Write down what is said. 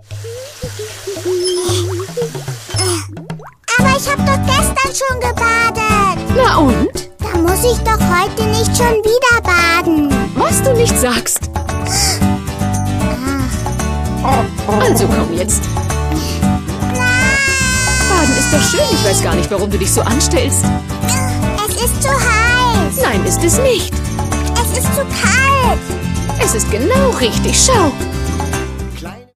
Aber ich habe doch gestern schon gebadet. Na und? Da muss ich doch heute nicht schon wieder baden. Was du nicht sagst. Also komm jetzt. Baden ist doch schön. Ich weiß gar nicht, warum du dich so anstellst. Es ist zu heiß. Nein, ist es nicht. Es ist zu kalt. Es ist genau richtig. Schau.